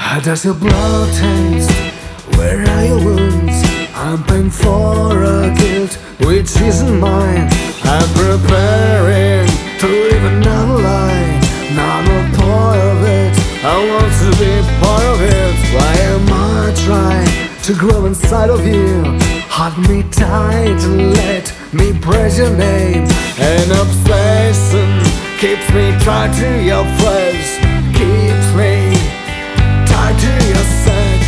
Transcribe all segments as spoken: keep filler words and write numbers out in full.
How does your blood taste? Where are your wounds? I'm paying for a guilt which isn't mine. I'm preparing to live another life. Now I'm a part of it, I want to be part of it. Why am I trying to grow inside of you? Hold me tight and let me praise your name. An obsession keeps me tied to your flesh, keeps me tied to your sex.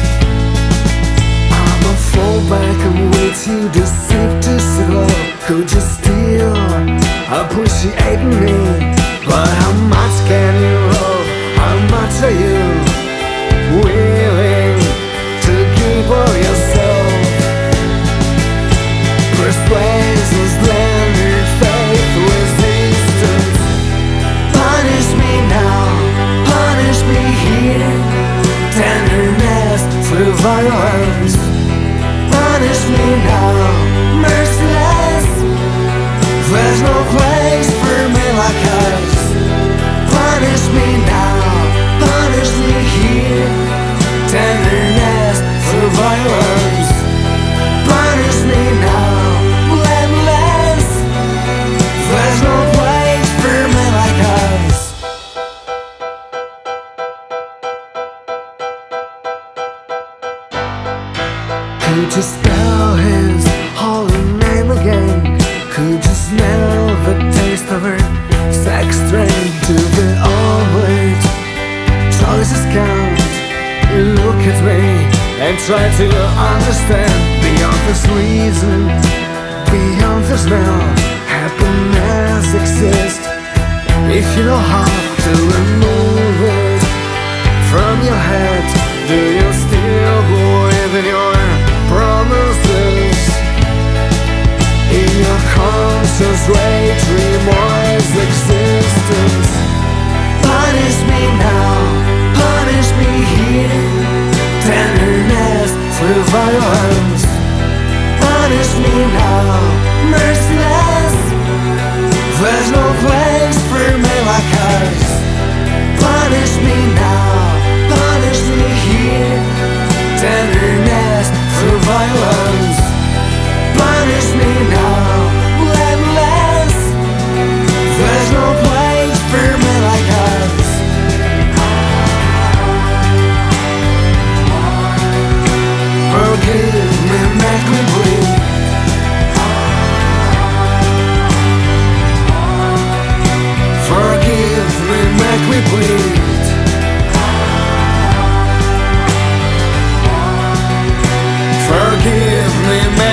I'ma fall back and wait you deceive to slow. Could you still appreciate me? But how much can you love? How much are you willing to give of yourself? Persuasion, splendor, faith, resistance. Punish me now, punish me here. Tenderness through violence. Punish me now, merciless. There's no place for me like us. Punish me now, punish me here. Tenderness through violence. Punish me now, relentless. There's no place for me like us. Could you spell his holy name again? Could you smell the taste of her sex train? To the old choices count. Look at me and try to understand. Beyond this reason, beyond the smell, happiness exists. If you know how to remove it from your head, do you still believe in your promises? In your conscious rage, remorse existence. Punish me now, punish me here. Tenderness through violence. Punish me now, merciless. There's no place for me like us. Punish me now, punish me here. Tenderness through violence. Punish me now, relentless. There's no place for me like us. Forgive me, make me bleed. Forgive me, make me bleed. Forgive me,